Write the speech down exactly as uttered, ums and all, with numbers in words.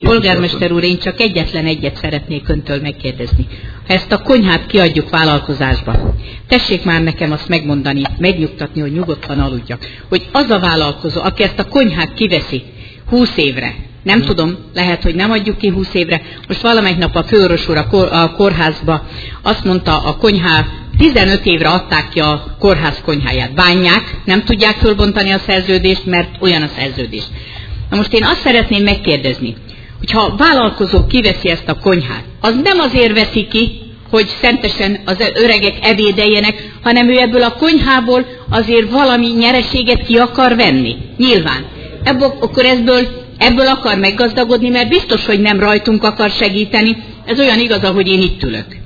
Polgármester úr, én csak egyetlen egyet szeretnék öntől megkérdezni. Ha ezt a konyhát kiadjuk vállalkozásba, tessék már nekem azt megmondani, megnyugtatni, hogy nyugodtan aludjak, hogy az a vállalkozó, aki ezt a konyhát kiveszi húsz évre, nem hmm. tudom, lehet, hogy nem adjuk ki húsz évre, most valamelyik nap a főorvos úr a, kor, a kórházba azt mondta, a konyhá tizenöt évre adták ki a kórház konyháját. Bánják, nem tudják fölbontani a szerződést, mert olyan a szerződés. Na most én azt szeretném megkérdezni, hogyha a vállalkozó kiveszi ezt a konyhát, az nem azért veszi ki, hogy szentesen az öregek ebédeljenek, hanem ő ebből a konyhából azért valami nyereséget ki akar venni. Nyilván. Ebből, akkor ebből, ebből akar meggazdagodni, mert biztos, hogy nem rajtunk akar segíteni. Ez olyan igaz, ahogy én itt ülök.